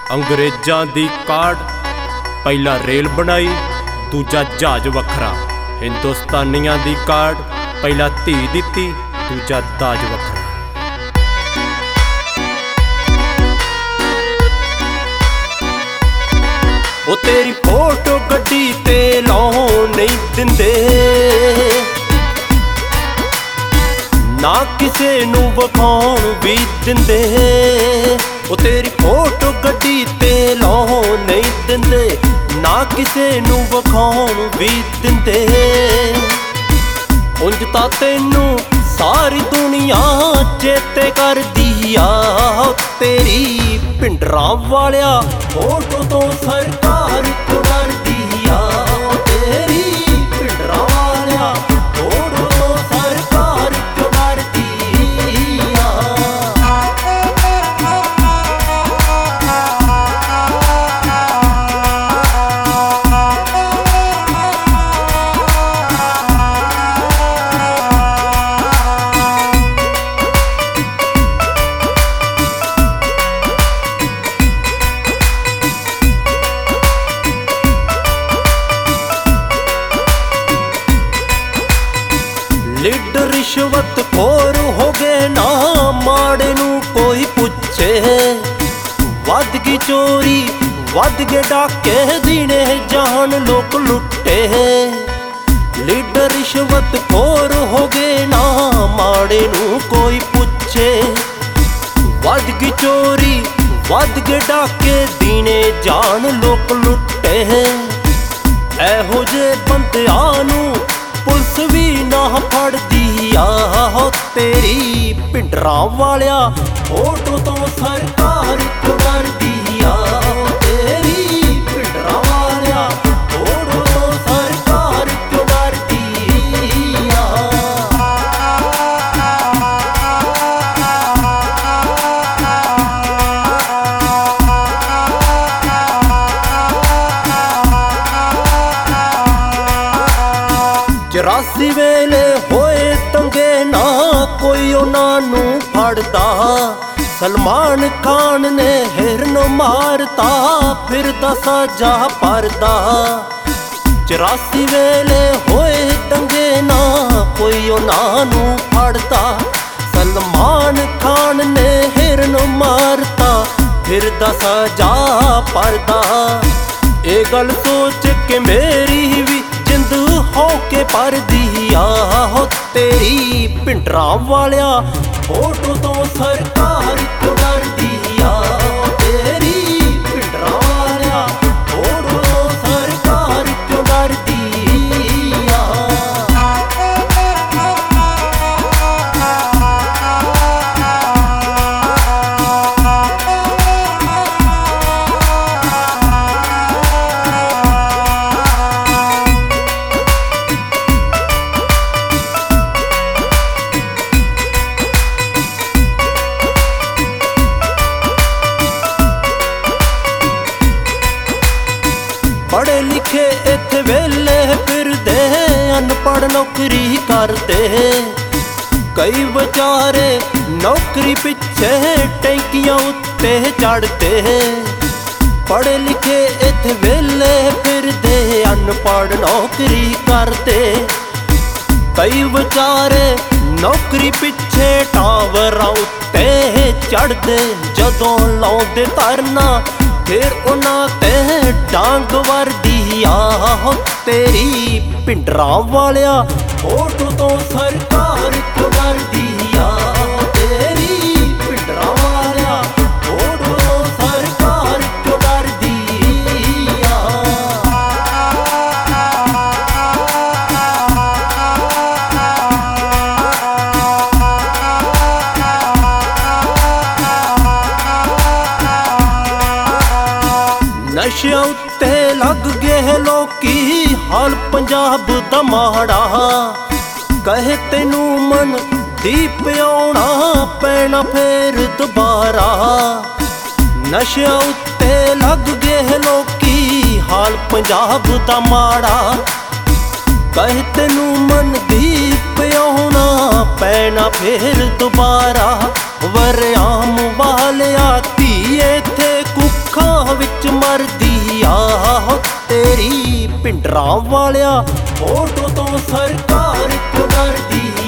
अंग्रेजां दी काढ़ पहला रेल बनाई, दूजा जहाज वखरा। हिंदुस्तानियां दी काढ़ पहला धी दिती, दूजा दाज वखरा। ओ तेरी फोटो गड्डी ते लाउण नहीं दिंदे, ना किसे नू विखाउण भी दिंदे। ओ तेरी फोटो गड्डी ते लाउण नहीं दिंदे, ना किसे नू विखाउण भी दिंदे। उंज तां तैनू सारी दुनिया चेते करदी आ, तेरी भिंडरां वालिया फोटो तो सरकार क्यों डरदी आ। तेरी भिंडरां वालिया फोटो तो सरकार क्यों डरदी आ। लीडर रिश्वत खोर हो गए ना, माड़े नू कोई पुछे। वध गई चोरी वध गए डाके, दीने जान लोग लुटे। लीडर रिश्वत खोर हो गए ना, माड़े नू कोई पुछे। वध गई चोरी वध गए डाके, दीने जान लोग लुटे। एहो जे बंदियां नू पुलिस भी ना फड़दी आ। तेरी भिंडरां वालिया फोटो तो सरकार क्यों डरदी आ। तेरी भिंडरां वालिया फोटो तो सरकार क्यों डरदी आ। चौरासी वेले होए दंगे ना, कोई उन्हां नू फड़दा। सलमान खान ने हिरन मारता, फिरदा साजा परदा। 84 वेले होए दंगे ना, कोई उन्हां नू फड़दा। सलमान खान ने हिरन मारता, फिरदा साजा परदा। ए गल सोच के मेरी भी जिंद हो के परदी आ। तेरी भिंडरां वालिया फोटो तो सरकार क्यों डरदी आ। तेरी भिंडरां वालिया फोटो तो सरकार क्यों डरदी आ। पढ़े लिखे इत्थे वेले फिरदे, अनपढ़ नौकरी करदे। कई बेचारे नौकरी पिछे टैंकियां उत्ते चढ़दे। पढ़े लिखे इत्थे वेले फिरदे, अनपढ़ नौकरी करदे। कई बेचारे नौकरी पिछे टावरां उत्ते चढ़दे। जदों लाउंदे धरना फिर उन्हां ते डांग वरदी आ। तेरी भिंडरां वालिया फोटो तो सरकार क्यों डरदी आ। तेरी भिंडरां वालिया फोटो तो सरकार क्यों डरदी आ। नशे उत्ते लग गए लोकी, हाल पंजाब दा माड़ा। कहे तेनू मन दीप आउणा पैना फिर दोबारा। नशे उत्ते लग गए लोकी, हाल पंजाब दा माड़ा। कहे तेनू मन दीप आउणा पैना फिर दोबारा। वरियाम वालिया धीए थे कुक ਅੱਖਾਂ ਵਿੱਚ ਮਰਦੀ ਆ ਤੇਰੀ। ਪਿੰਡਰਾਂ ਵਾਲਿਆ ਫੋਟੋ ਤੋਂ ਸਰਕਾਰ ਕਿਉਂ ਡਰਦੀ